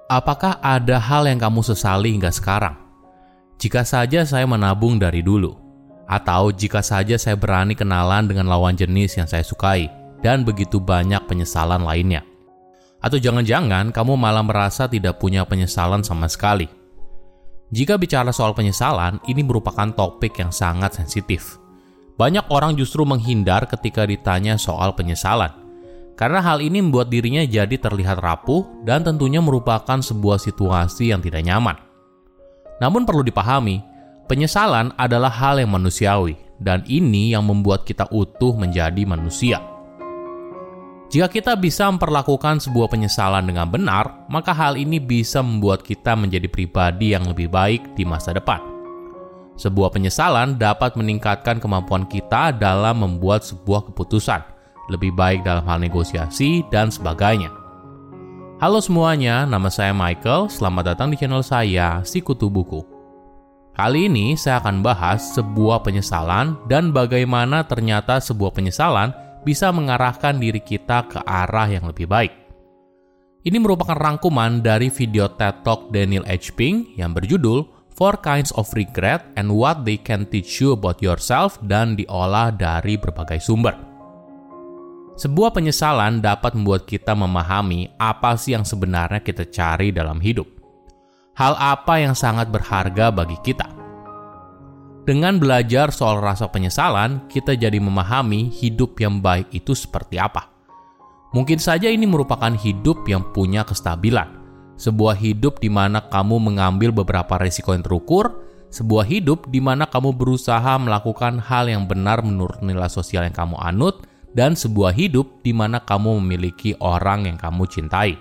Apakah ada hal yang kamu sesali hingga sekarang? Jika saja saya menabung dari dulu, atau jika saja saya berani kenalan dengan lawan jenis yang saya sukai, dan begitu banyak penyesalan lainnya. Atau jangan-jangan kamu malah merasa tidak punya penyesalan sama sekali. Jika bicara soal penyesalan, ini merupakan topik yang sangat sensitif. Banyak orang justru menghindar ketika ditanya soal penyesalan, karena hal ini membuat dirinya jadi terlihat rapuh dan tentunya merupakan sebuah situasi yang tidak nyaman. Namun perlu dipahami, penyesalan adalah hal yang manusiawi, dan ini yang membuat kita utuh menjadi manusia. Jika kita bisa memperlakukan sebuah penyesalan dengan benar, maka hal ini bisa membuat kita menjadi pribadi yang lebih baik di masa depan. Sebuah penyesalan dapat meningkatkan kemampuan kita dalam membuat sebuah keputusan, lebih baik dalam hal negosiasi, dan sebagainya. Halo semuanya, nama saya Michael, selamat datang di channel saya, Sikutu Buku. Kali ini saya akan bahas sebuah penyesalan dan bagaimana ternyata sebuah penyesalan bisa mengarahkan diri kita ke arah yang lebih baik. Ini merupakan rangkuman dari video TED Talk Daniel H. Pink yang berjudul 4 Kinds of Regret and What They Can Teach You About Yourself dan diolah dari berbagai sumber. Sebuah penyesalan dapat membuat kita memahami apa sih yang sebenarnya kita cari dalam hidup. Hal apa yang sangat berharga bagi kita. Dengan belajar soal rasa penyesalan, kita jadi memahami hidup yang baik itu seperti apa. Mungkin saja ini merupakan hidup yang punya kestabilan. Sebuah hidup di mana kamu mengambil beberapa risiko yang terukur, sebuah hidup di mana kamu berusaha melakukan hal yang benar menurut nilai sosial yang kamu anut, dan sebuah hidup di mana kamu memiliki orang yang kamu cintai.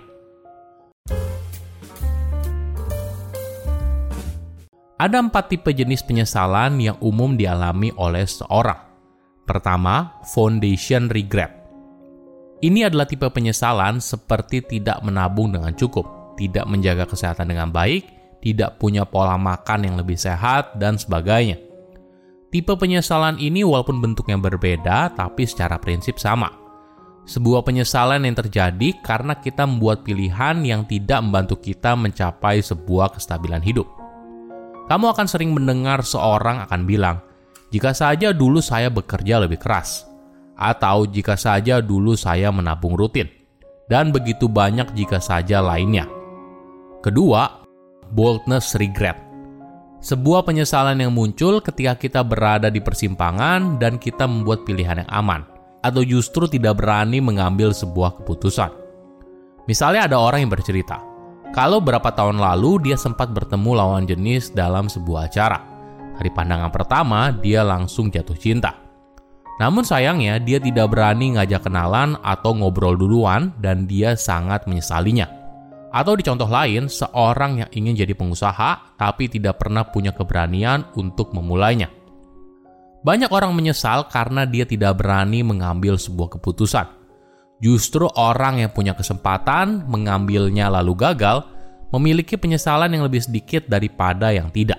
Ada 4 tipe jenis penyesalan yang umum dialami oleh seseorang. Pertama, foundation regret. Ini adalah tipe penyesalan seperti tidak menabung dengan cukup, tidak menjaga kesehatan dengan baik, tidak punya pola makan yang lebih sehat, dan sebagainya. Tipe penyesalan ini walaupun bentuknya berbeda, tapi secara prinsip sama. Sebuah penyesalan yang terjadi karena kita membuat pilihan yang tidak membantu kita mencapai sebuah kestabilan hidup. Kamu akan sering mendengar seorang akan bilang, jika saja dulu saya bekerja lebih keras, atau jika saja dulu saya menabung rutin, dan begitu banyak jika saja lainnya. Kedua, boldness regret. Sebuah penyesalan yang muncul ketika kita berada di persimpangan dan kita membuat pilihan yang aman, atau justru tidak berani mengambil sebuah keputusan. Misalnya ada orang yang bercerita, kalau berapa tahun lalu dia sempat bertemu lawan jenis dalam sebuah acara. Dari pandangan pertama, dia langsung jatuh cinta. Namun sayangnya, dia tidak berani ngajak kenalan atau ngobrol duluan dan dia sangat menyesalinya. Atau di contoh lain, seorang yang ingin jadi pengusaha tapi tidak pernah punya keberanian untuk memulainya. Banyak orang menyesal karena dia tidak berani mengambil sebuah keputusan. Justru orang yang punya kesempatan mengambilnya lalu gagal, memiliki penyesalan yang lebih sedikit daripada yang tidak.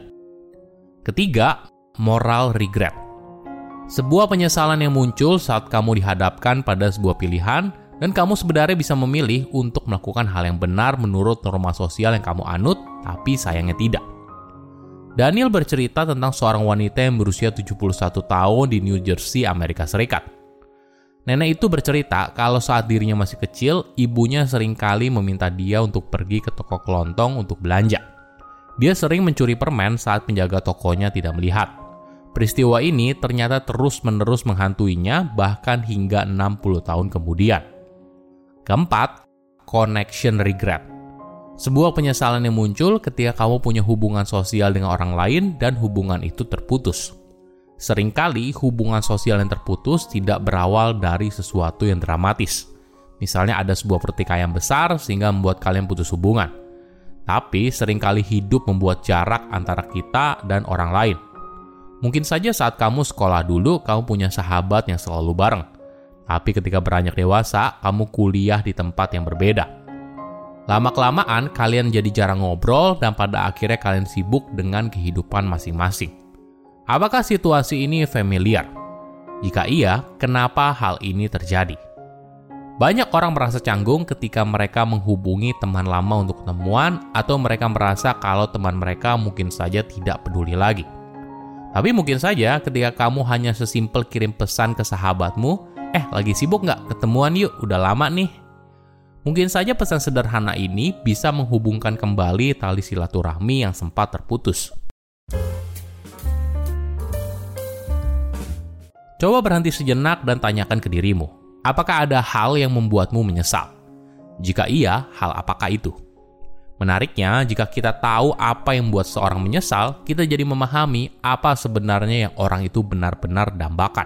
Ketiga, moral regret. Sebuah penyesalan yang muncul saat kamu dihadapkan pada sebuah pilihan dan kamu sebenarnya bisa memilih untuk melakukan hal yang benar menurut norma sosial yang kamu anut, tapi sayangnya tidak. Daniel bercerita tentang seorang wanita yang berusia 71 tahun di New Jersey, Amerika Serikat. Nenek itu bercerita kalau saat dirinya masih kecil, ibunya seringkali meminta dia untuk pergi ke toko kelontong untuk belanja. Dia sering mencuri permen saat penjaga tokonya tidak melihat. Peristiwa ini ternyata terus-menerus menghantuinya bahkan hingga 60 tahun kemudian. Keempat, connection regret. Sebuah penyesalan yang muncul ketika kamu punya hubungan sosial dengan orang lain dan hubungan itu terputus. Seringkali hubungan sosial yang terputus tidak berawal dari sesuatu yang dramatis. Misalnya ada sebuah pertikaian besar sehingga membuat kalian putus hubungan. Tapi seringkali hidup membuat jarak antara kita dan orang lain. Mungkin saja saat kamu sekolah dulu, kamu punya sahabat yang selalu bareng. Tapi ketika beranjak dewasa, kamu kuliah di tempat yang berbeda. Lama-kelamaan, kalian jadi jarang ngobrol dan pada akhirnya kalian sibuk dengan kehidupan masing-masing. Apakah situasi ini familiar? Jika iya, kenapa hal ini terjadi? Banyak orang merasa canggung ketika mereka menghubungi teman lama untuk ketemuan atau mereka merasa kalau teman mereka mungkin saja tidak peduli lagi. Tapi mungkin saja ketika kamu hanya sesimpel kirim pesan ke sahabatmu, lagi sibuk nggak? Ketemuan yuk, udah lama nih. Mungkin saja pesan sederhana ini bisa menghubungkan kembali tali silaturahmi yang sempat terputus. Coba berhenti sejenak dan tanyakan ke dirimu, apakah ada hal yang membuatmu menyesal? Jika iya, hal apakah itu? Menariknya, jika kita tahu apa yang membuat seorang menyesal, kita jadi memahami apa sebenarnya yang orang itu benar-benar dambakan.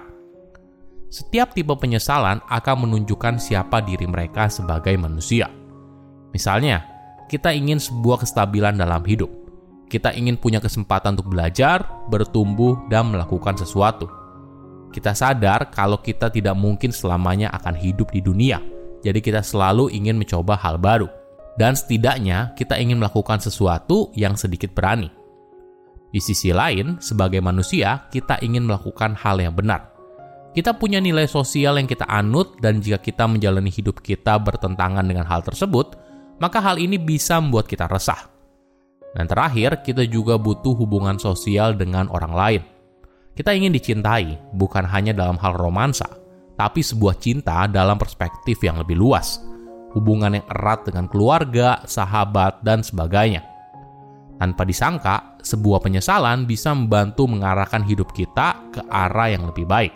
Setiap tipe penyesalan akan menunjukkan siapa diri mereka sebagai manusia. Misalnya, kita ingin sebuah kestabilan dalam hidup. Kita ingin punya kesempatan untuk belajar, bertumbuh, dan melakukan sesuatu. Kita sadar kalau kita tidak mungkin selamanya akan hidup di dunia, jadi kita selalu ingin mencoba hal baru. Dan setidaknya kita ingin melakukan sesuatu yang sedikit berani. Di sisi lain, sebagai manusia, kita ingin melakukan hal yang benar. Kita punya nilai sosial yang kita anut, dan jika kita menjalani hidup kita bertentangan dengan hal tersebut, maka hal ini bisa membuat kita resah. Dan terakhir, kita juga butuh hubungan sosial dengan orang lain. Kita ingin dicintai, bukan hanya dalam hal romansa, tapi sebuah cinta dalam perspektif yang lebih luas. Hubungan yang erat dengan keluarga, sahabat, dan sebagainya. Tanpa disangka, sebuah penyesalan bisa membantu mengarahkan hidup kita ke arah yang lebih baik.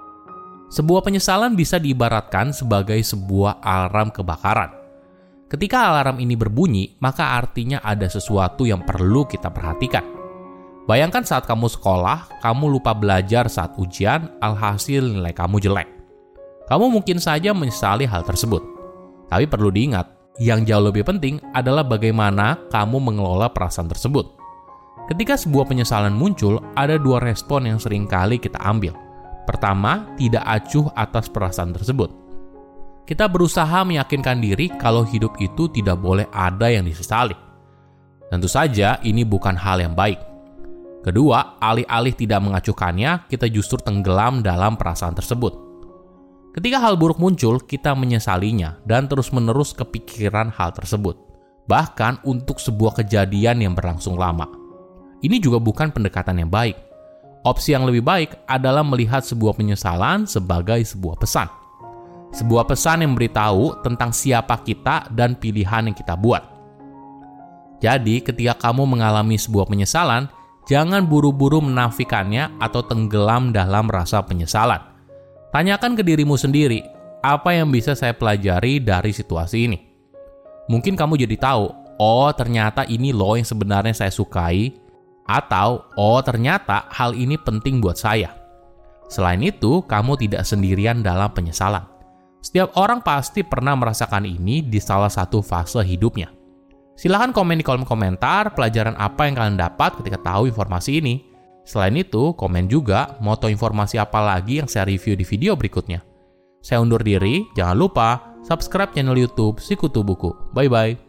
Sebuah penyesalan bisa diibaratkan sebagai sebuah alarm kebakaran. Ketika alarm ini berbunyi, maka artinya ada sesuatu yang perlu kita perhatikan. Bayangkan saat kamu sekolah, kamu lupa belajar saat ujian, alhasil nilai kamu jelek. Kamu mungkin saja menyesali hal tersebut. Tapi perlu diingat, yang jauh lebih penting adalah bagaimana kamu mengelola perasaan tersebut. Ketika sebuah penyesalan muncul, ada dua respon yang sering kali kita ambil. Pertama, tidak acuh atas perasaan tersebut. Kita berusaha meyakinkan diri kalau hidup itu tidak boleh ada yang disesali. Tentu saja ini bukan hal yang baik. Kedua, alih-alih tidak mengacuhkannya, kita justru tenggelam dalam perasaan tersebut. Ketika hal buruk muncul, kita menyesalinya dan terus-menerus kepikiran hal tersebut. Bahkan untuk sebuah kejadian yang berlangsung lama. Ini juga bukan pendekatan yang baik. Opsi yang lebih baik adalah melihat sebuah penyesalan sebagai sebuah pesan. Sebuah pesan yang memberitahu tentang siapa kita dan pilihan yang kita buat. Jadi, ketika kamu mengalami sebuah penyesalan, jangan buru-buru menafikannya atau tenggelam dalam rasa penyesalan. Tanyakan ke dirimu sendiri, apa yang bisa saya pelajari dari situasi ini? Mungkin kamu jadi tahu, oh ternyata ini loh yang sebenarnya saya sukai, atau oh ternyata hal ini penting buat saya. Selain itu, kamu tidak sendirian dalam penyesalan. Setiap orang pasti pernah merasakan ini di salah satu fase hidupnya. Silahkan komen di kolom komentar pelajaran apa yang kalian dapat ketika tahu informasi ini. Selain itu, komen juga mau tahu informasi apa lagi yang saya review di video berikutnya. Saya undur diri, jangan lupa subscribe channel YouTube Sikutu Buku. Bye-bye.